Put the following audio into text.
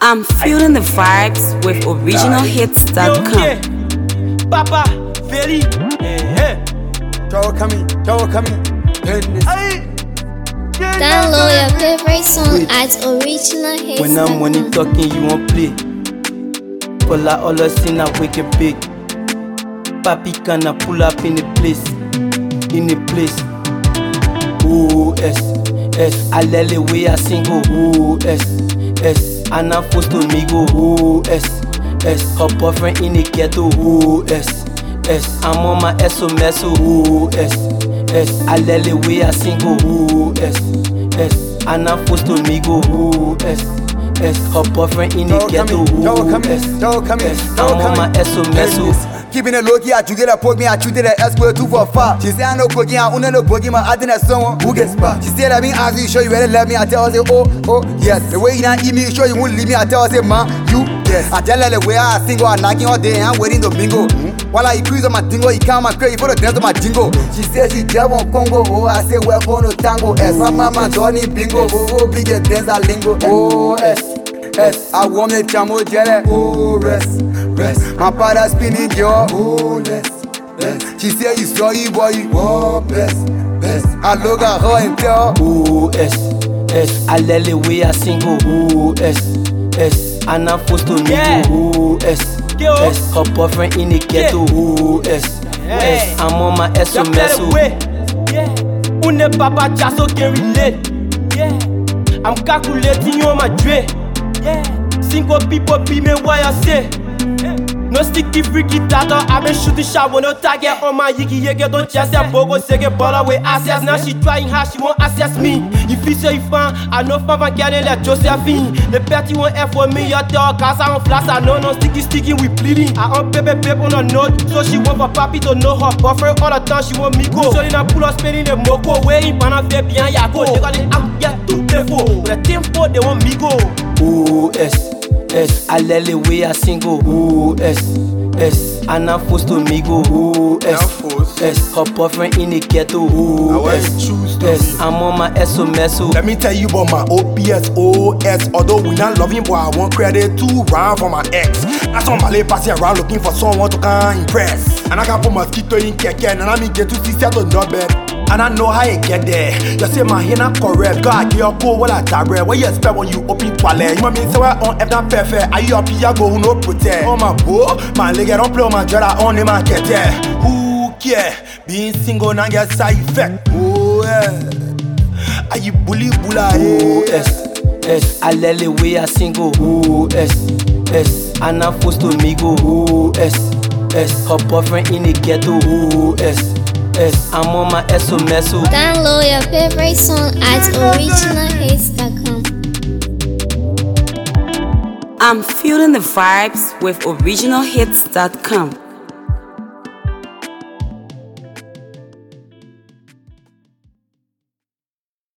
I'm feeling the vibes with originalhits.com. Papa, very. Download your favorite song at originalhits.com. When I'm money talking, you won't play. Pull out all us in a wicked big. Papi can pull up in the place. Ooh, S. Alele way I sing, ooh, S. Anna Fosto Migo, ooh, S. Her boyfriend in the ghetto, ooh, S. I'm on my SMS, ooh, S. Alele way I sing, ooh, S. Anna Fosto Migo, ooh, S. Her boyfriend in the ghetto, ooh, S. I'm on my SMS. Keeping it low key, I get a poke me, I treated the S-Square 2 for 5. She said, I know cooking, I no boogie, my I didn't someone who gets back. She said, I been asking you, sure you really love me. I tell her, say, oh, yes. The way you not eat me, sure you won't leave me. I tell her, say, ma, you, yes. I tell her the way I sing, I'm knocking all day, I'm waiting to bingo. While I increase on my dingo, he come and crazy for the dance of my jingle. She said, she jab on Congo, oh, I say, welcome to tango. S, my mama, Johnny bingo, oh, big dance, I lingo, oh, S. I want me chamo jelly, oh, rest. My father spinning girl, oh, less. She say you saw you boy, oh, best. I look at her and tell, ooh, S. Alele way I sing, ooh, S. Anna Fosto Migo, ooh, S. Her boyfriend in the ghetto, ooh, S. I'm on my SMS, Une papa just so can relate. I'm calculating on my dread. Single people be me why I say. No sticky freaky tata, I been shooting shot with no target on my yiki yeke. Don't just say bogo sege baller with access. Now she trying hard, she won't access me. If you say you fan, I know fan van getting like Josephine. The petty won't F for me, your dog, cause I on flash, I know no sticky we bleeding. I on paper on a note, so she want for papi to know her boyfriend all the time, she want me go. So then I pull up spending the moko, waiting for them bien yako. They got it out, yeah, tout les faux. But the team for they want me go. Ooh, S. Alele way I sing, ooh, S. Anna Fosto Migo, ooh, S. Her boyfriend in the ghetto, ooh, S. I'm on my SMS. Let me tell you about my OPS, OS. Although we not loving, but I want credit to run for my ex. I saw my lady passing around looking for someone to come impress. And I can put mosquito in keke, and I mean get to see to not bed. And I know how you get there. You say my hair not correct. God, get your cool while I direct. What you expect when you open toilet? You want me to say what on F that perfect? Are you up here go who no protect? Oh my boy, my leg don't play on my dread. I only my get there. Who care? Being single now get side effect. Oh yeah. Are you bully bulla? Ooh, S. Alele way I sing, ooh, S. Anna Fosto Migo, ooh, S. Her boyfriend in the ghetto, ooh, S. I'm on my SMS. Download your favorite song at originalhits.com. I'm feeling the vibes with originalhits.com.